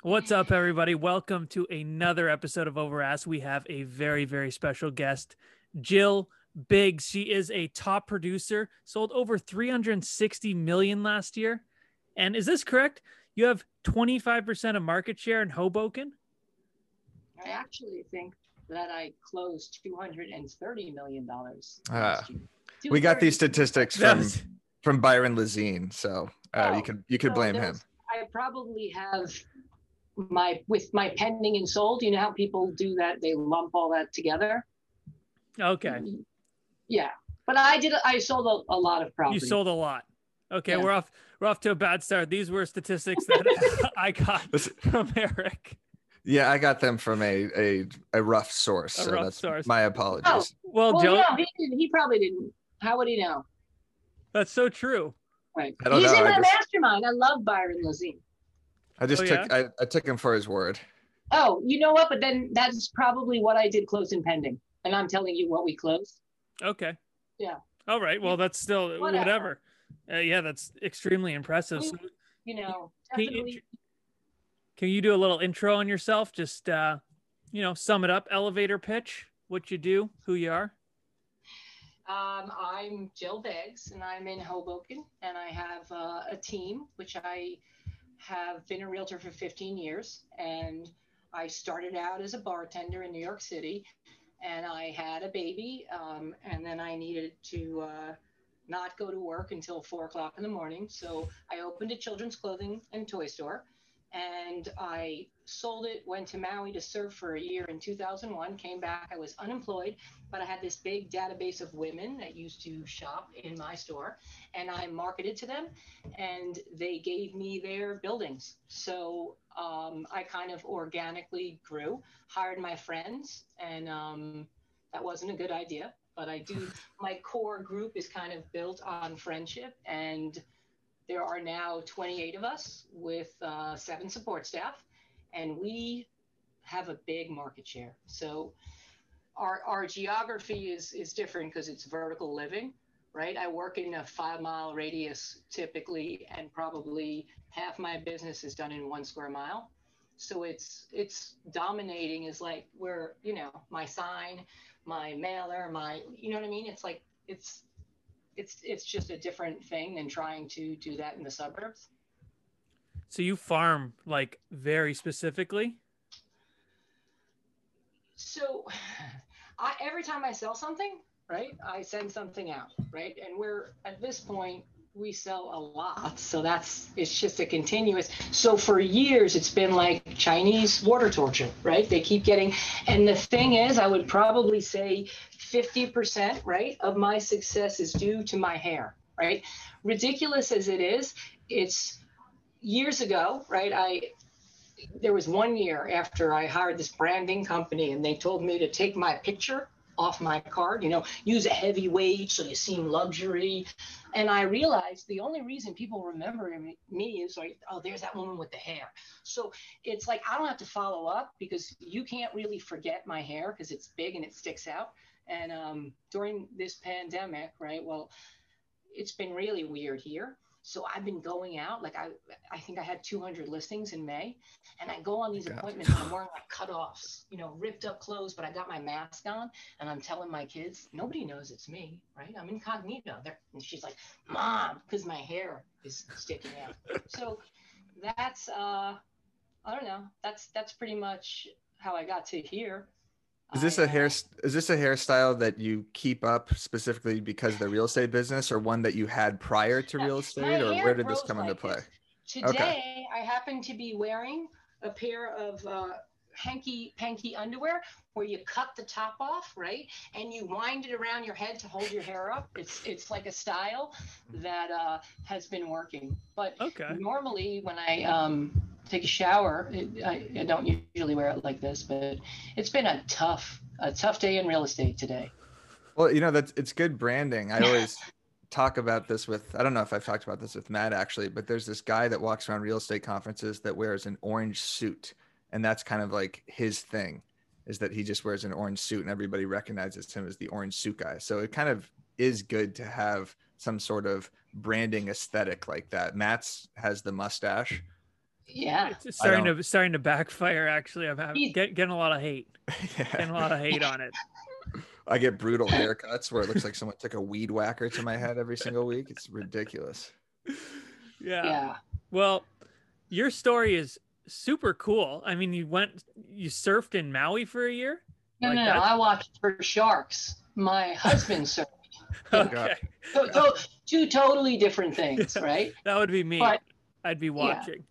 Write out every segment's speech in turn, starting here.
What's up, everybody? Welcome to another episode of Overask. We have a very, very special guest, Jill Biggs. She is a top producer, sold over 360 million last year. And is this correct? You have 25% of market share in Hoboken? I actually think that I closed $230 million Ah, last year. we got these 230. statistics That from was- Byron Lazine, so Oh, you could so blame there him. was- I probably have with my pending and sold. You know how people do that? They lump all that together. Okay. Yeah, but I sold a lot of property. You sold a lot. Okay, Yeah. we're off to a bad start. These were statistics that I got from Eric. Yeah, I got them from a rough source. A so rough that's source. my apologies. Oh. Well, Well, Jill, no, he probably didn't. How would he know? that's so true. Right. I don't He's know, in I my just- mastermind. I love Byron Lazine. I just Oh, took I took him for his word. Oh, you know what? But then that's probably what I did close and pending. And I'm telling you what we closed. Okay. Yeah. All right. Well, that's still whatever. Yeah, that's extremely impressive. So, You know, can, definitely. can you do a little intro on yourself? Just sum it up. Elevator pitch. What you do, who you are. I'm Jill Biggs, and I'm in Hoboken, and I have a team, which I have been a realtor for 15 years, and I started out as a bartender in New York City, and I had a baby, and then I needed to not go to work until 4 o'clock in the morning, so I opened a children's clothing and toy store, and I sold it, went to Maui to serve for a year in 2001, came back. I was unemployed, but I had this big database of women that used to shop in my store, and I marketed to them, and they gave me their buildings. So I kind of organically grew, hired my friends, and that wasn't a good idea, but my core group is kind of built on friendship, and there are now 28 of us with 7 support staff, and we have a big market share. So our geography is different because it's vertical living, right? I work in a 5-mile radius typically, and probably half my business is done in 1 square mile. So it's dominating is like where, my sign, my mailer, you know what I mean? It's like, it's just a different thing than trying to do that in the suburbs. So you farm like very specifically? So every time I sell something, right, I send something out, right? And we're at this point, we sell a lot. So it's just a continuous. So for years, it's been like Chinese water torture, right? They keep getting, and the thing is, I would probably say 50%, right, of my success is due to my hair, right? Ridiculous as it is, it's years ago, right? There was 1 year after I hired this branding company, and they told me to take my picture off my card, use a heavy weight so you seem luxury. And I realized the only reason people remember me is like, oh, there's that woman with the hair. So it's like, I don't have to follow up because you can't really forget my hair because it's big and it sticks out. And during this pandemic, right, well, it's been really weird here. So I've been going out, like I think I had 200 listings in May, and I go on these appointments and I'm wearing like cutoffs, ripped up clothes, but I got my mask on, and I'm telling my kids, nobody knows it's me, right? I'm incognito. And she's like, Mom, because my hair is sticking out. So that's, I don't know, that's pretty much how I got to here. Is this a hairstyle that you keep up specifically because of the real estate business, or one that you had prior to real estate, or where did this come into play? Today, I happen to be wearing a pair of hanky-panky underwear where you cut the top off, right? And you wind it around your head to hold your hair up. It's like a style that has been working. But normally when I take a shower, I don't usually wear it like this, but it's been a tough day in real estate today. Well, it's good branding. I always talk about this I don't know if I've talked about this with Matt actually, but there's this guy that walks around real estate conferences that wears an orange suit. And that's kind of like his thing, is that he just wears an orange suit and everybody recognizes him as the orange suit guy. So it kind of is good to have some sort of branding aesthetic like that. Matt's has the mustache. Yeah. It's I don't. starting to backfire. Actually, I'm He's- getting a lot of hate. Getting a Yeah. lot of hate on it. I get brutal haircuts where it looks like someone took a weed whacker to my head every single week. It's ridiculous. Yeah. Yeah. Well, your story is super cool. I mean, you surfed in Maui for a year? No, Like no, no. that? I watched for sharks. My husband surfed. Yeah. Okay. So, two totally different things, Yeah. right? That would be me. But I'd be yeah, watching.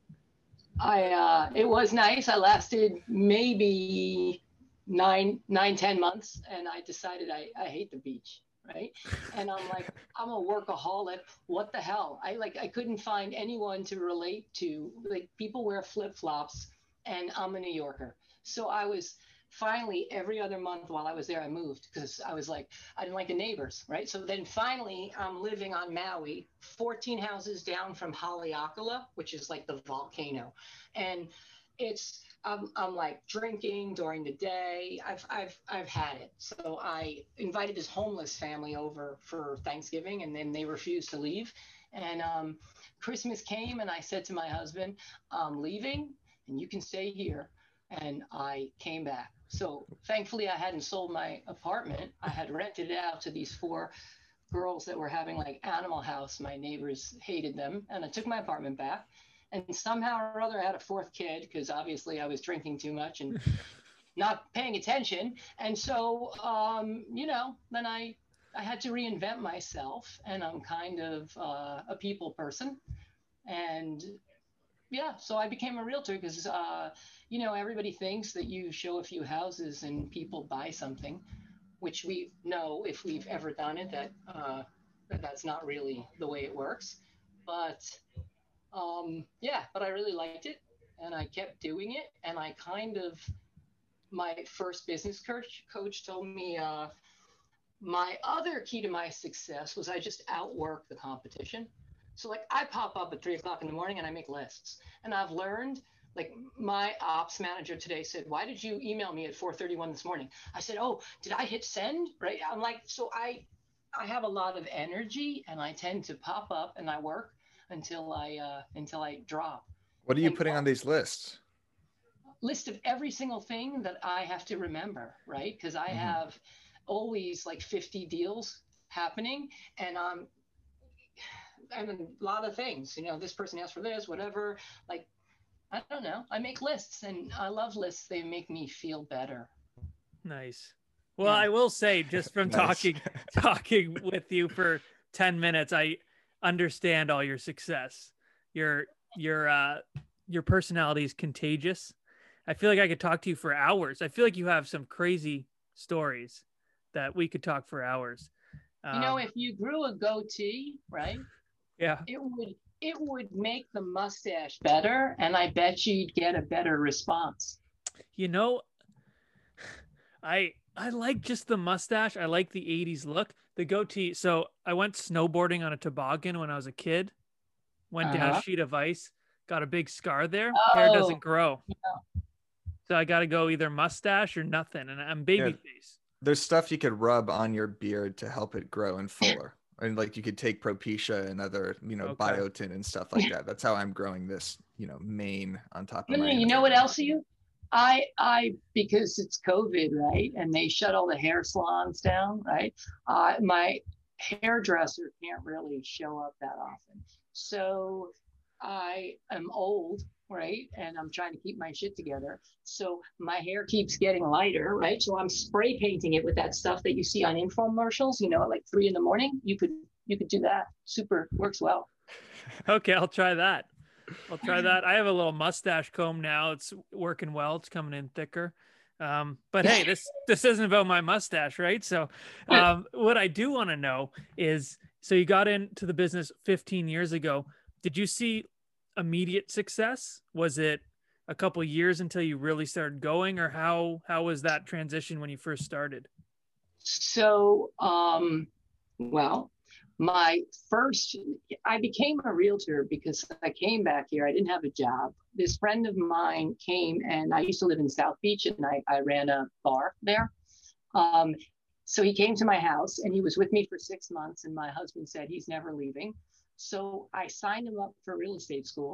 it was nice. I lasted maybe 10 months, and I decided I hate the beach, right? And I'm like, I'm a workaholic. What the hell? I couldn't find anyone to relate to. Like, people wear flip flops, and I'm a New Yorker, so I was finally every other month while I was there, I moved because I was like, I didn't like the neighbors, right? So then finally, I'm living on Maui, 14 houses down from Haleakala, which is like the volcano, and it's I'm like drinking during the day. I've had it. So I invited this homeless family over for Thanksgiving, and then they refused to leave. And Christmas came, and I said to my husband, I'm leaving, and you can stay here. And I came back. So thankfully, I hadn't sold my apartment. I had rented it out to these 4 girls that were having like Animal House. My neighbors hated them, and I took my apartment back. And somehow or other, I had a 4th kid because obviously I was drinking too much and not paying attention. And so, then I had to reinvent myself, and I'm kind of a people person. And yeah, so I became a realtor because, everybody thinks that you show a few houses and people buy something, which we know if we've ever done it that's not really the way it works. But but I really liked it, and I kept doing it. And my first business coach told me my other key to my success was I just outwork the competition. So like I pop up at 3 o'clock in the morning and I make lists. And I've learned, like, my ops manager today said, why did you email me at 4:31 this morning? I said, oh, did I hit send? Right. I'm like, so I have a lot of energy, and I tend to pop up and I work until I drop. What are you And putting on these lists? list of every single thing that I have to remember, right? Because I have always like 50 deals happening, and a lot of things. This person asked for this, whatever. Like, I don't know. I make lists, and I love lists. They make me feel better. Nice. Well, Yeah. I will say, just from Nice. talking with you for 10 minutes, I understand all your success. Your personality is contagious. I feel like I could talk to you for hours. I feel like you have some crazy stories that we could talk for hours. If you grew a goatee, right? Yeah. It would make the mustache better, and I bet you'd get a better response. I like just the mustache. I like the 80s look. The goatee. So I went snowboarding on a toboggan when I was a kid. Went down a sheet of ice. Got a big scar there. Hair doesn't grow. So I got to go either mustache or nothing. And I'm baby face. There's stuff you could rub on your beard to help it grow and fuller. And like you could take Propecia and other, biotin and stuff like that. That's how I'm growing this, mane on top of my. You know what else you? I because it's COVID, right? And they shut all the hair salons down, right? My hairdresser can't really show up that often. So I am old, right? And I'm trying to keep my shit together. So my hair keeps getting lighter, right? So I'm spray painting it with that stuff that you see on infomercials, at like 3 a.m. You could do that. Super works well. Okay, I'll try that. I have a little mustache comb now. It's working well. It's coming in thicker. But hey, this isn't about my mustache, right? So what I do want to know is, so you got into the business 15 years ago. Did you see immediate success? Was it a couple years until you really started going, or how was that transition when you first started? So, well, I became a realtor because I came back here. I didn't have a job. This friend of mine came, and I used to live in South Beach, and I ran a bar there. So he came to my house, and he was with me for 6 months, and my husband said he's never leaving. So I signed him up for real estate school,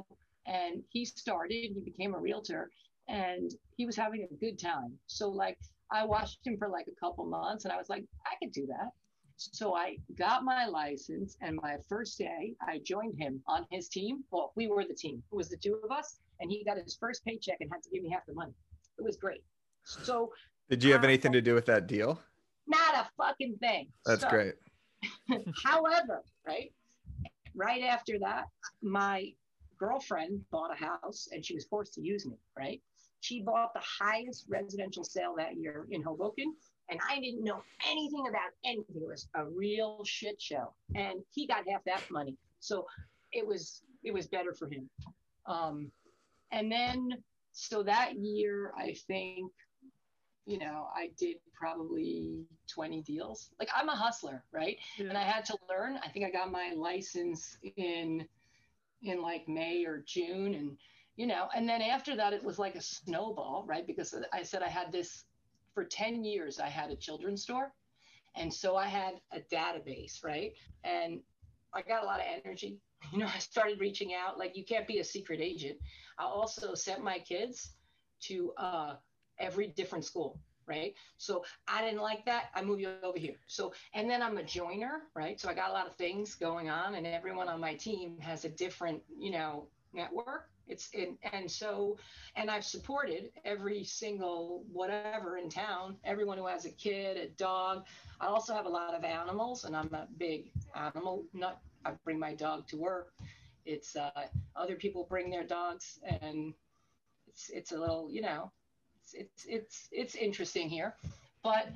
And he became a realtor, and he was having a good time. So like I watched him for like a couple months, and I was like, I could do that. So I got my license, and my first day, I joined him on his team. Well, we were the team. It was the two of us, and he got his first paycheck and had to give me half the money. It was great. So, Did you have anything to do with that deal? Not a fucking thing. That's so, great. However, right after that, my girlfriend bought a house, and she was forced to use me, right? She bought the highest residential sale that year in Hoboken, and I didn't know anything about anything. It was a real shit show, and he got half that money, so it was better for him. And then so that year, I think, I did probably 20 deals. Like, I'm a hustler, right? Yeah. And I had to learn. I think I got my license in like May or June, and and then after that it was like a snowball, right? Because I said I had this for 10 years. I had a children's store, and so I had a database, right? And I got a lot of energy. I started reaching out. Like, you can't be a secret agent. I also sent my kids to every different school, right? So I didn't like that. I moved you over here. So, and then I'm a joiner, right? So I got a lot of things going on, and everyone on my team has a different, network. And I've supported every single whatever in town, everyone who has a kid, a dog. I also have a lot of animals, and I'm a big animal nut. I bring my dog to work. It's other people bring their dogs, and it's a little, it's interesting here. But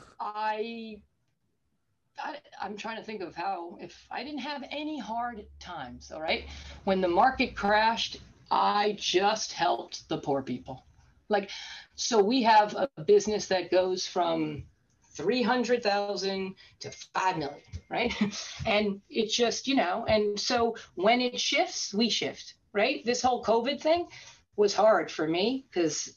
I'm trying to think of how, if I didn't have any hard times, all right? When the market crashed, I just helped the poor people. Like, so we have a business that goes from 300,000 to 5 million, right? And it's just, and so when it shifts, we shift, right? This whole COVID thing was hard for me because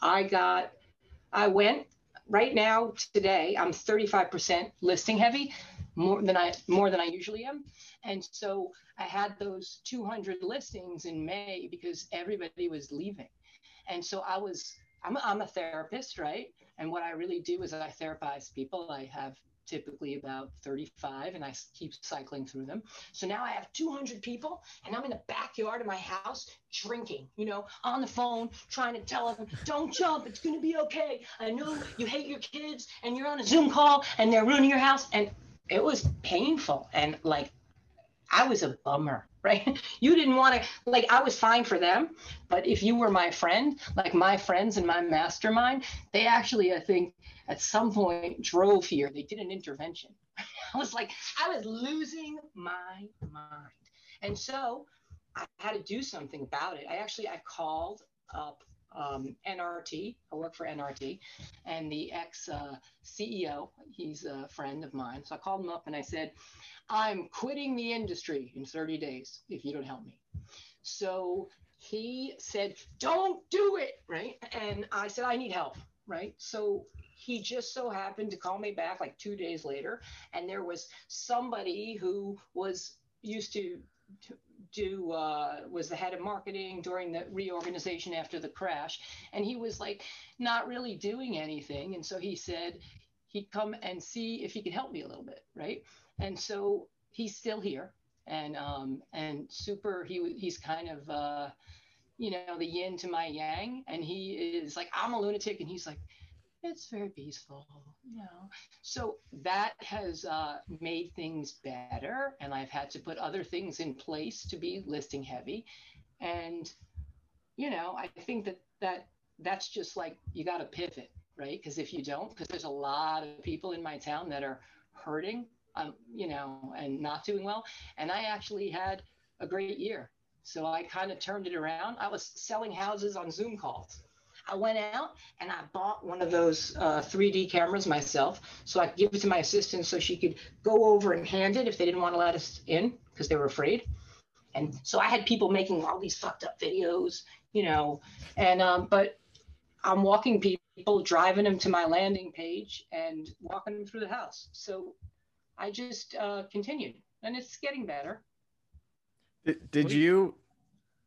I went right now today, I'm 35% listing heavy, more than I usually am. And so I had those 200 listings in May because everybody was leaving. And so I'm a therapist, right? And what I really do is I therapize people. I have typically about 35, and I keep cycling through them. So now I have 200 people, and I'm in the backyard of my house drinking, on the phone, trying to tell them, don't jump, it's going to be okay. I know you hate your kids, and you're on a Zoom call, and they're ruining your house. And it was painful. And like, I was a bummer, right? You didn't want to, like, I was fine for them, but if you were my friend, like my friends in my mastermind, they actually, I think, at some point drove here. They did an intervention. I was losing my mind. And so I had to do something about it. I called up NRT. I work for NRT, and the ex-CEO, he's a friend of mine. So I called him up and I said, I'm quitting the industry in 30 days if you don't help me. So he said, don't do it, right? And I said, I need help, right? So he just so happened to call me back like 2 days later, and there was somebody who was used to was the head of marketing during the reorganization after the crash, and he was like not really doing anything. And so he said he'd come and see if he could help me a little bit, right? And so he's still here, and super. He's kind of the yin to my yang, and he is like, I'm a lunatic, and he's like, it's very peaceful, So that has made things better, and I've had to put other things in place to be listing heavy. And, I think that's just like, you got to pivot, right? Because if you don't, because there's a lot of people in my town that are hurting, and not doing well. And I actually had a great year. So I kind of turned it around. I was selling houses on Zoom calls. I went out and I bought one of those 3D cameras myself, so I could give it to my assistant so she could go over and hand it if they didn't want to let us in because they were afraid. And so I had people making all these fucked up videos, and but I'm walking people, driving them to my landing page and walking them through the house. So I just continued, and it's getting better. Did you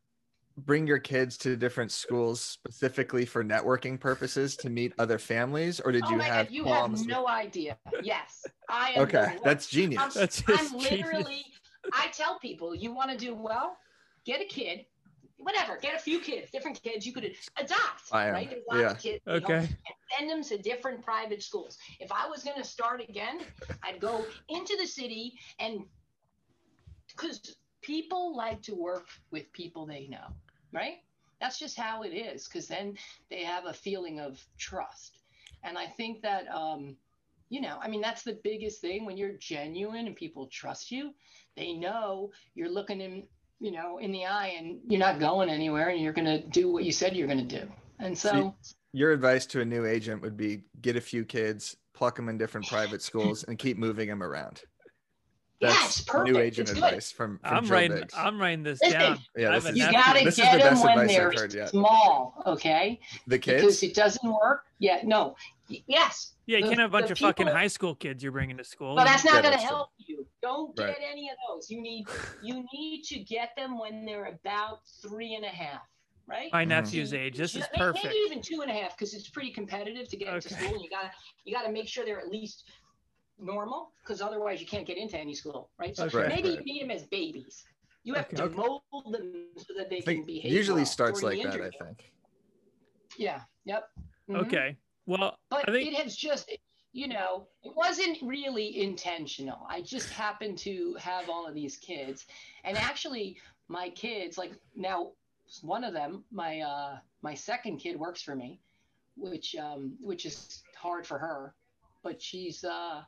bring your kids to different schools specifically for networking purposes to meet other families, or did Oh you my have God, you have qualms with- no idea. Yes, I am Okay, the that's worst. genius. That's I'm just literally, genius. I tell people, you want to do well, get a kid, whatever, get a few kids, different kids you could adopt, I am. right? There's lots Yeah. of kids, Okay. and send them to different private schools. If I was going to start again, I'd go into the city, and because people like to work with people they know, right? That's just how it is, because then they have a feeling of trust. And I think that, I mean, that's the biggest thing when you're genuine and people trust you. They know you're looking in, in the eye, and you're not going anywhere, and you're going to do what you said you're going to do. And so your advice to a new agent would be get a few kids, pluck them in different private schools, and keep moving them around. That's perfect. New agent it's advice from I'm Joe writing. Biggs. I'm writing this Listen, down. Yeah, I have this a is- You nephew. got to This is get the them best when advice they're I've heard yet. small, okay? The Because kids? it doesn't work. Yeah, no. Yes. Yeah, you The- can't have a bunch the of fucking people- high school kids you're bringing to school. But that's Yeah, not going to that's true. help you. Don't get Right. any of those. You need to get them when they're about 3.5, right? My Mhm. nephew's age. This is perfect. Maybe even 2.5, because it's pretty competitive to get into Okay. school. And you gotta make sure they're at least normal, because otherwise you can't get into any school, right? So Okay. maybe Right. you need them as babies. You have to Okay. mold them so that they I can think behave. usually well starts during like the that, I interview. think. Yeah. Yep. Mhm. Okay. Well, But I think it has just, it wasn't really intentional. I just happened to have all of these kids. And actually, my kids, like now, one of them, my second kid works for me, which is hard for her. But she's,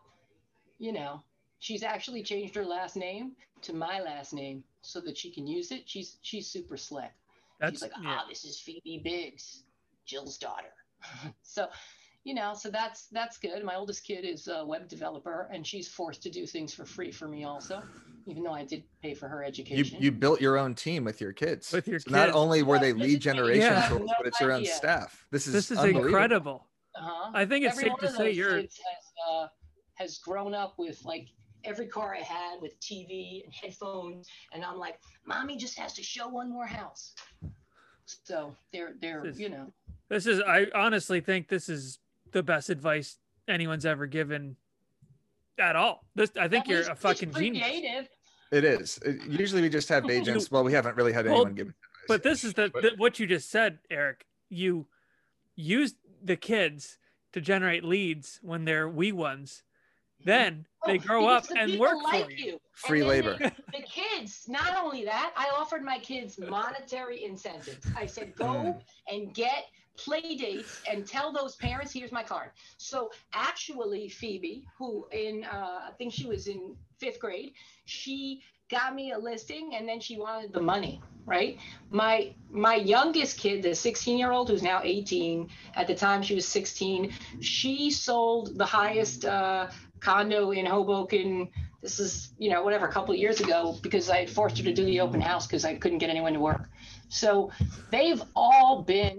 she's actually changed her last name to my last name so that she can use it. She's super slick. that's She's like, yeah. this is Phoebe Biggs, Jill's daughter. So, so that's good. My oldest kid is a web developer, and she's forced to do things for free for me also, even though I did pay for her education. You built your own team with your kids. With your So not kids. only were they Yes, lead generation Yeah. tools, No but it's your own idea. staff. This This is unbelievable. incredible. Uh-huh. I think it's Every safe one to of say those you're. kids has grown up with like every car I had with TV and headphones, and I'm like, mommy just has to show one more house. So they're This is. I honestly think this is the best advice anyone's ever given. At all. I think you're a fucking genius. creative. It is. Usually we just have agents. Well, we haven't really had Well, anyone give advice. But this is what you just said, Eric. You use the kids to generate leads when they're wee ones. Then they grow up Because the and people work like for you. Free And then labor. The kids, not only that, I offered my kids monetary incentives. I said, go and get play dates and tell those parents, here's my card. So actually, Phoebe, who I think she was in 5th grade, she got me a listing, and then she wanted the money, right? My youngest kid, the 16-year-old who's now 18, at the time she was 16, she sold the highest condo in Hoboken. This is, a couple of years ago, because I forced her to do the open house because I couldn't get anyone to work. So they've all been,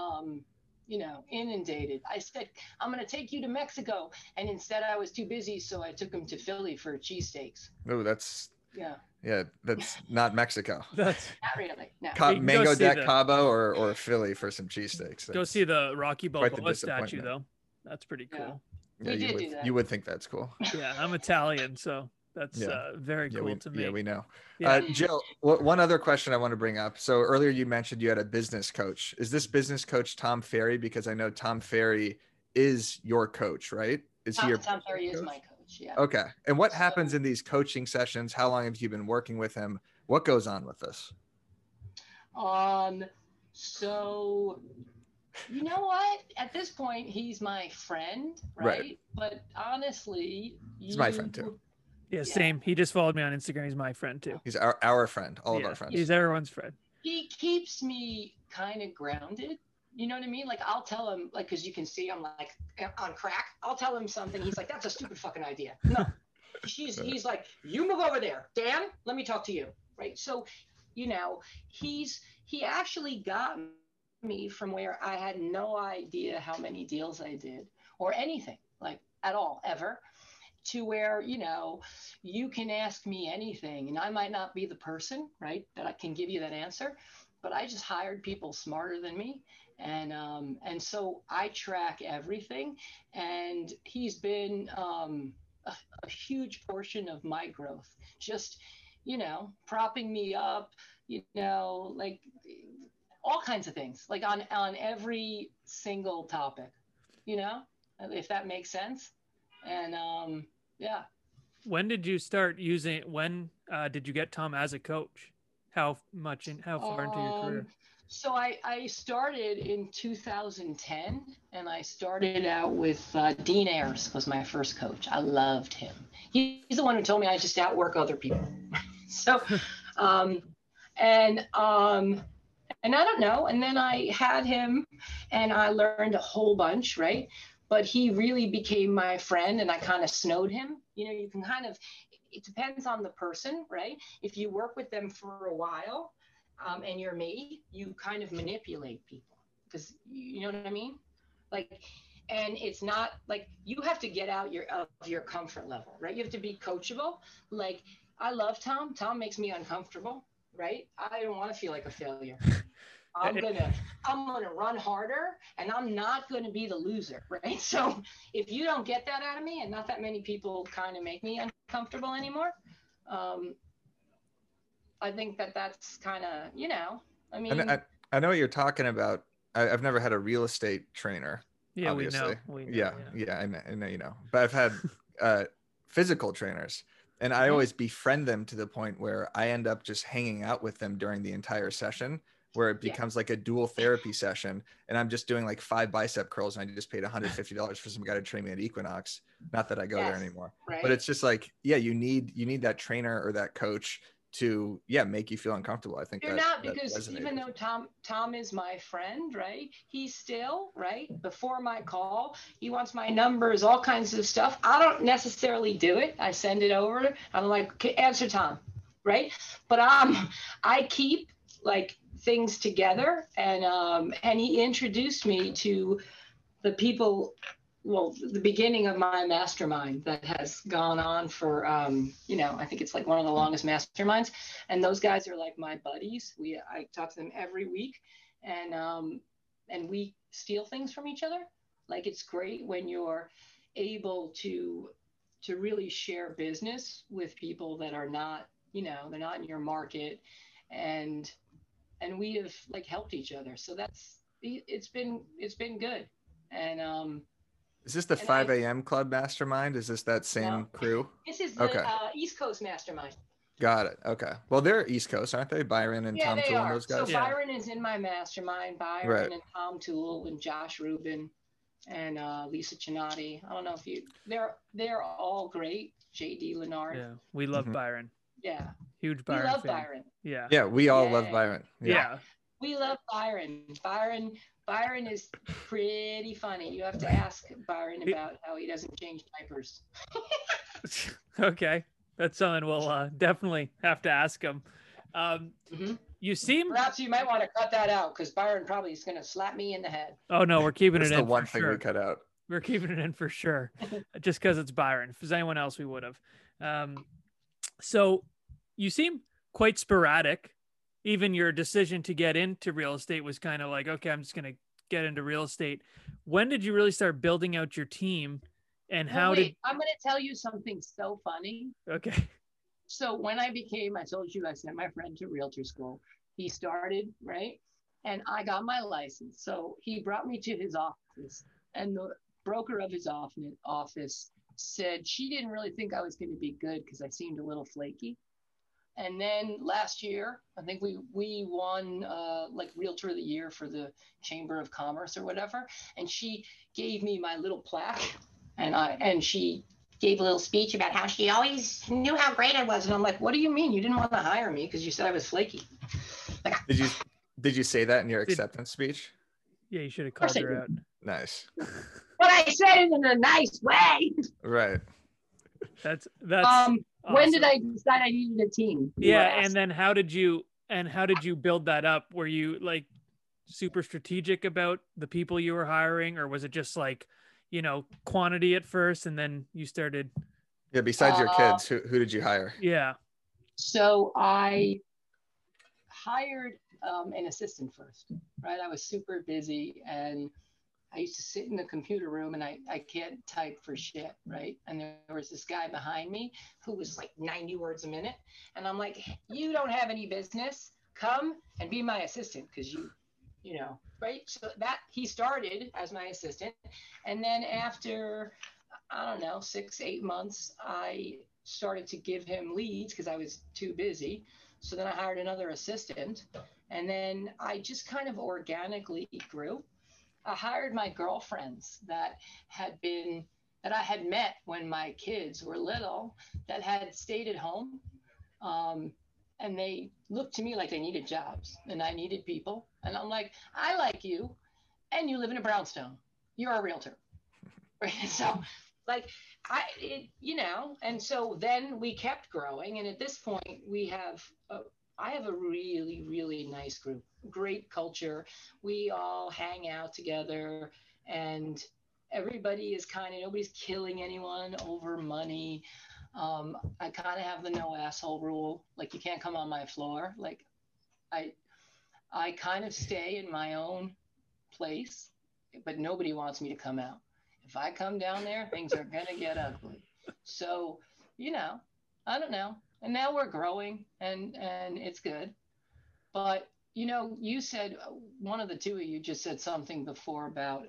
inundated. I said, I'm going to take you to Mexico. And instead I was too busy. So I took them to Philly for cheesesteaks. Oh, that's Yeah, that's not Mexico. That's not really. No. You can go Mango see Jack the- Cabo or Philly for some cheesesteaks. go see the Rocky quite the Balboa statue disappointment. though. That's pretty Yeah. cool. Yeah, We did do that. you would think that's cool. Yeah, I'm Italian, so that's Yeah. very cool to me. Yeah, we know. Yeah. Jill, one other question I want to bring up. So earlier you mentioned you had a business coach. Is this business coach Tom Ferry? Because I know Tom Ferry is your coach, right? Is he your Tom Ferry is coach? my coach. Yeah. Okay. And what happens in these coaching sessions? How long have you been working with him? What goes on with this? So you know what? At this point, he's my friend, right? But honestly, He's my friend too. Yeah, same. He just followed me on Instagram. He's my friend too. He's our friend, all of Yeah, our friends. He's everyone's friend. He keeps me kind of grounded. You know what I mean? Like I'll tell him, like, because you can see I'm like on crack. I'll tell him something. He's like, "That's a stupid fucking idea." No, he's like, "You move over there, Dan. Let me talk to you." Right? So, he actually got me from where I had no idea how many deals I did or anything, like at all, ever, to where, you can ask me anything and I might not be the person, right, that I can give you that answer, but I just hired people smarter than me. And so I track everything. And he's been a huge portion of my growth, just, propping me up, like all kinds of things, like on every single topic, if that makes sense. And yeah. When did you start using? When did you get Tom as a coach? How far into your career? So I started in 2010, and I started out with Dean Ayers was my first coach. I loved him. He's the one who told me I just outwork other people. So, and I don't know. And then I had him, and I learned a whole bunch, right? But he really became my friend, and I kind of snowed him. You can kind of, it depends on the person, right? If you work with them for a while, and you're me, you kind of manipulate people, because you know what I mean? Like, and it's not like you have to get out of your comfort level, right? You have to be coachable. Like, I love Tom. Tom makes me uncomfortable, right? I don't want to feel like a failure. I'm gonna run harder, and I'm not gonna be the loser, right? So if you don't get that out of me, and not that many people kind of make me uncomfortable anymore, I think that's kind of, I mean, I know what you're talking about. I've never had a real estate trainer. Yeah, obviously. we know. Yeah. I know, but I've had physical trainers, and I always befriend them to the point where I end up just hanging out with them during the entire session, where it becomes like a dual therapy session, and I'm just doing like 5 bicep curls, and I just paid $150 for some guy to train me at Equinox. Not that I go there anymore, right. But it's just like, you need that trainer or that coach to make you feel uncomfortable. I think you're not, because even though Tom is my friend, right? He's still, right, before my call, he wants my numbers, all kinds of stuff. I don't necessarily do it. I send it over. I'm like, okay, answer Tom, right? But I keep like things together, and he introduced me to the beginning of my mastermind that has gone on for, I think it's like one of the longest masterminds. And those guys are like my buddies. I talk to them every week, and we steal things from each other. Like, it's great when you're able to really share business with people that are not, they're not in your market, and we have like helped each other. So it's been good. And is this the 5 a.m. club mastermind? Is this that same crew? This is the East Coast mastermind. Got it. Okay. Well, they're East Coast, aren't they? Byron and Tom Toole and those guys? So Byron is in my mastermind. Byron and Tom Toole and Josh Rubin and Lisa Chinati. I don't know if they're all great. JD Leonard. Yeah, we love Byron. Yeah. Huge Byron. We love Byron. Yeah. Yeah, we all love Byron. Yeah. We love Byron. Byron is pretty funny. You have to ask Byron about how he doesn't change diapers. Okay. That's something we'll definitely have to ask him. You seem... Perhaps you might want to cut that out, because Byron probably is going to slap me in the head. Oh, no, we're keeping it in. The one thing we cut out. We're keeping it in for sure. Just because it's Byron. If it was anyone else, we would have. So you seem quite sporadic. Even your decision to get into real estate was kind of like, okay, I'm just going to get into real estate. When did you really start building out your team, and how did... I'm going to tell you something so funny. Okay. So when I told you I sent my friend to realtor school. He started, right? And I got my license. So he brought me to his office, and the broker of his office said she didn't really think I was going to be good because I seemed a little flaky. And then last year, I think we won like Realtor of the Year for the Chamber of Commerce or whatever. And she gave me my little plaque, and she gave a little speech about how she always knew how great I was. And I'm like, what do you mean? You didn't want to hire me because you said I was flaky. Like, did you say that in your acceptance speech? Yeah, you should have called her out. Nice. But I said it in a nice way. Right. That's awesome. When did I decide I needed a team? Yeah, and then how did you build that up? Were you like super strategic about the people you were hiring, or was it just like, quantity at first and then you started? Yeah, besides your kids, who did you hire? Yeah. So I hired an assistant first, right? I was super busy, and I used to sit in the computer room, and I can't type for shit, right? And there was this guy behind me who was like 90 words a minute. And I'm like, you don't have any business. Come and be my assistant, because you know, right? So that he started as my assistant. And then after, I don't know, 6, 8 months, I started to give him leads because I was too busy. So then I hired another assistant. And then I just kind of organically grew. I hired my girlfriends that I had met when my kids were little, that had stayed at home. And they looked to me like they needed jobs, and I needed people. And I'm like, I like you, and you live in a brownstone. You're a realtor. Right? So like and so then we kept growing. And at this point I have a really, really nice group, great culture. We all hang out together, and everybody is nobody's killing anyone over money. I kind of have the no asshole rule. Like, you can't come on my floor. Like, I kind of stay in my own place, but nobody wants me to come out. If I come down there, things are going to get ugly. So, I don't know. And now we're growing, and it's good. But, you said, one of the two of you just said something before about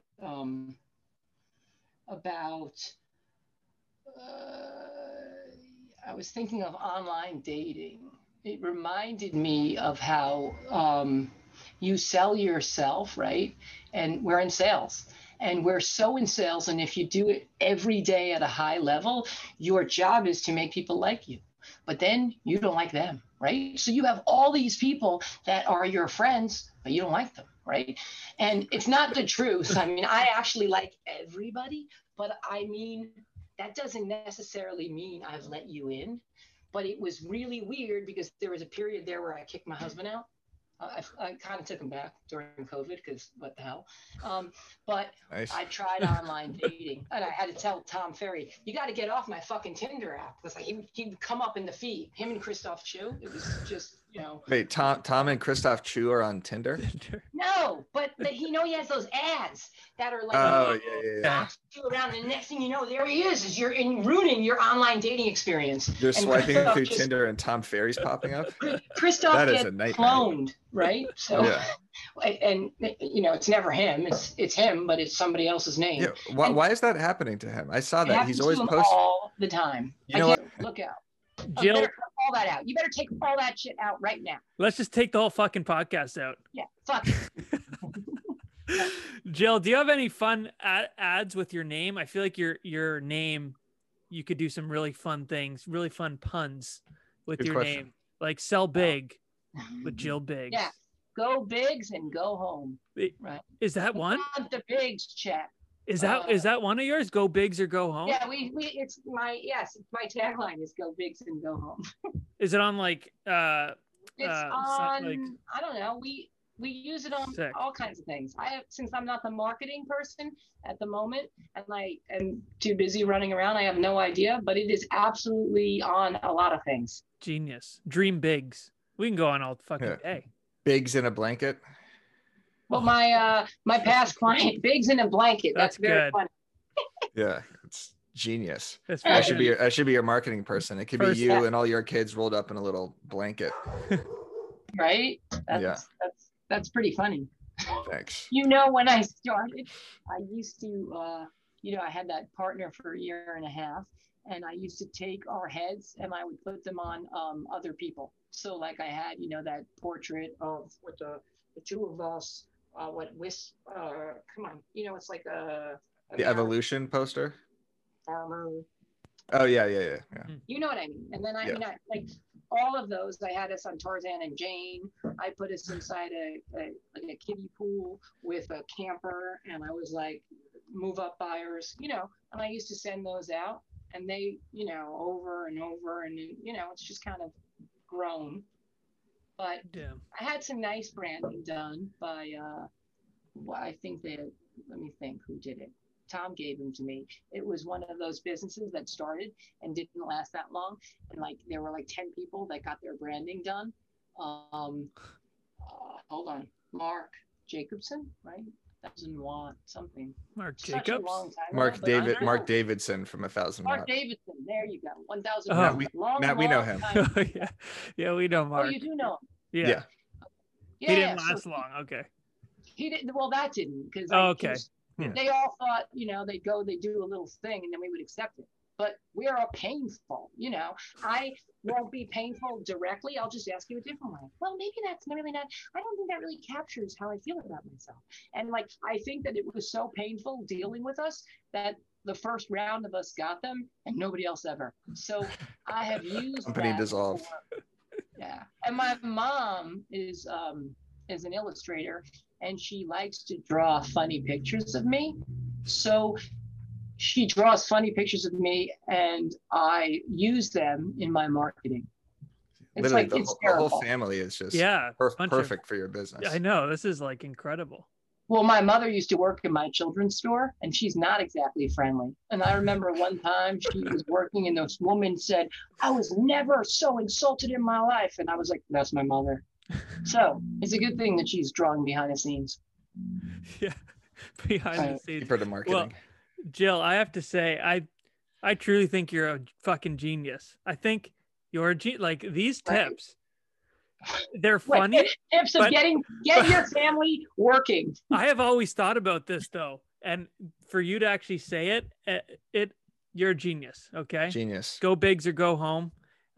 I was thinking of online dating. It reminded me of how you sell yourself, right? And we're in sales. And we're so in sales. And if you do it every day at a high level, your job is to make people like you. But then you don't like them, right? So you have all these people that are your friends, but you don't like them, right? And it's not the truth. I mean, I actually like everybody, but I mean, that doesn't necessarily mean I've let you in. But it was really weird because there was a period there where I kicked my husband out. I kind of took him back during COVID because what the hell. But nice. I tried online dating, and I had to tell Tom Ferry, you got to get off my fucking Tinder app. Because like, he'd come up in the feed, him and Christoph Chu. It was just, Wait, Tom and Christoph Chu are on Tinder? No, but he has those ads that are like, yeah. You around, and the next thing you know, there he is you're ruining your online dating experience. You're swiping through Tinder, and Tom Ferry's popping up. Christoph gets cloned, right? So, and it's never him. It's him, but it's somebody else's name. Yeah. Why is that happening to him? I saw that he's always posting all the time. You know what? Look out. Jill, better cut all that out. You better take all that shit out right now. Let's just take the whole fucking podcast out. Yeah, fuck it. Jill, do you have any fun ads with your name? I feel like your name, you could do some really fun things, really fun puns with Good your question. Name. Like sell big with Jill Biggs. Yeah. Go Biggs and go home. Right. Is that one? The Biggs check. Is that one of yours? Go Biggs or go home? Yeah, it's my tagline is go Biggs and go home. Is it on like it's on like, I don't know. We use it on all kinds of things. Since I'm not the marketing person at the moment, and I am too busy running around, I have no idea, but it is absolutely on a lot of things. Genius. Dream Biggs. We can go on all fucking day. Biggs in a blanket. Well, my past client, Biggs in a blanket. That's very good. Funny. Yeah, it's genius. I should be your marketing person. It could be you and all your kids rolled up in a little blanket. Right? That's pretty funny. Thanks. When I started, I used to, I had that partner for a year and a half, and I used to take our heads and I would put them on other people. So like I had, that portrait of with the two of us. Come on, it's like the evolution poster. Farmer. Oh yeah. You know what I mean. And then I like all of those. I had us on Tarzan and Jane. I put us inside a kiddie pool with a camper, and I was like move up buyers, and I used to send those out, and they, over and over, and it's just kind of grown. But I had some nice branding done by, I think let me think who did it. Tom gave them to me. It was one of those businesses that started and didn't last that long. And like, there were like 10 people that got their branding done. Hold on, Mark Jacobson, right? 1000 watt something. Mark Such a Jacobs. long time Mark ago, but I David, don't Mark know. Davidson from 1,000 Mark Watt. Davidson. There you go. 1000 Oh. Matt, watt. we know him. Time. Oh, yeah. Yeah, we know Oh, Mark. you do know him. Yeah. Yeah. Yeah, He didn't so last long. Okay. he didn't. Well, that didn't because Oh, okay. they all thought, they'd go, they'd do a little thing, and then we would accept it. But we are painful, I won't be painful directly. I'll just ask you a different way. Well, maybe that's really not. I don't think that really captures how I feel about myself. And I think that it was so painful dealing with us that the first round of us got them, and nobody else ever. So I have used Company that dissolved. yeah, and my mom is an illustrator, and she likes to draw funny pictures of me. So she draws funny pictures of me, and I use them in my marketing. It's Literally, it's the whole terrible. family is just Yeah. perfect for your business. I know. This is incredible. Well, my mother used to work in my children's store, and she's not exactly friendly. And I remember one time she was working, and this woman said, "I was never so insulted in my life." And I was like, "That's my mother." So it's a good thing that she's drawing behind the scenes. Yeah. Behind the Keep scenes. her to marketing. Well, Jill, I have to say, I truly think you're a fucking genius. I think you're these tips. They're funny. Tips of get your family working. I have always thought about this though, and for you to actually say it, you're a genius. Okay, Genius. Go bigs or go home.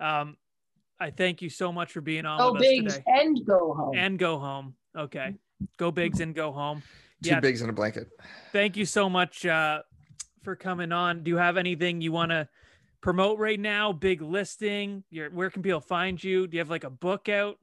I thank you so much for being on Go with us bigs today. and go home. And go home. Okay, go bigs and go home. Two bigs in a blanket. Thank you so much for coming on. Do you have anything you want to promote right now? Big listing. Where can people find you? Do you have a book out?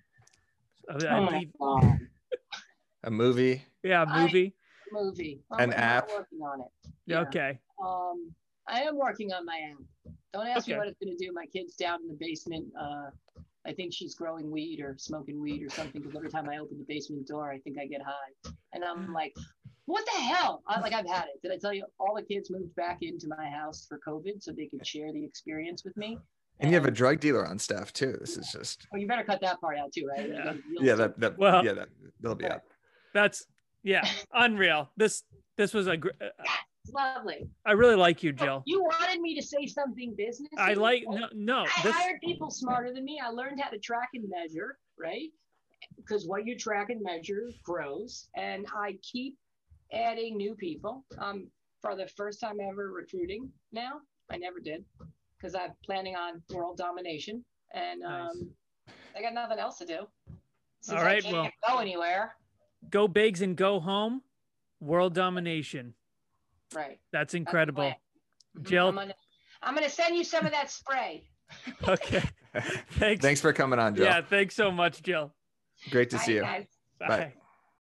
My God. A movie. Yeah, a movie. Movie. An app. Working on it. Yeah. Okay. I am working on my app. Don't ask me Okay. what it's going to do. My kid's down in the basement. I think she's growing weed or smoking weed or something, because every time I open the basement door, I think I get high. And I'm like, what the hell? I've had it. Did I tell you all the kids moved back into my house for COVID so they could share the experience with me? And you have a drug dealer on staff too. This is just. Oh, you better cut that part out too, right? Yeah. That'll be out. That's unreal. This was lovely. I really like you, Jill. You wanted me to say something business. I hired people smarter than me. I learned how to track and measure, right? Because what you track and measure grows, and I keep adding new people. For the first time ever recruiting now. I never did, because I'm planning on world domination, and Nice. I got nothing else to do. All right, I can't go anywhere. Go bigs and go home. World domination. Right. That's incredible. That's Jill. I'm gonna send you some of that spray. Okay. Thanks. Thanks for coming on, Jill. Yeah. Thanks so much, Jill. Great to Bye, see you. guys. Bye. Bye.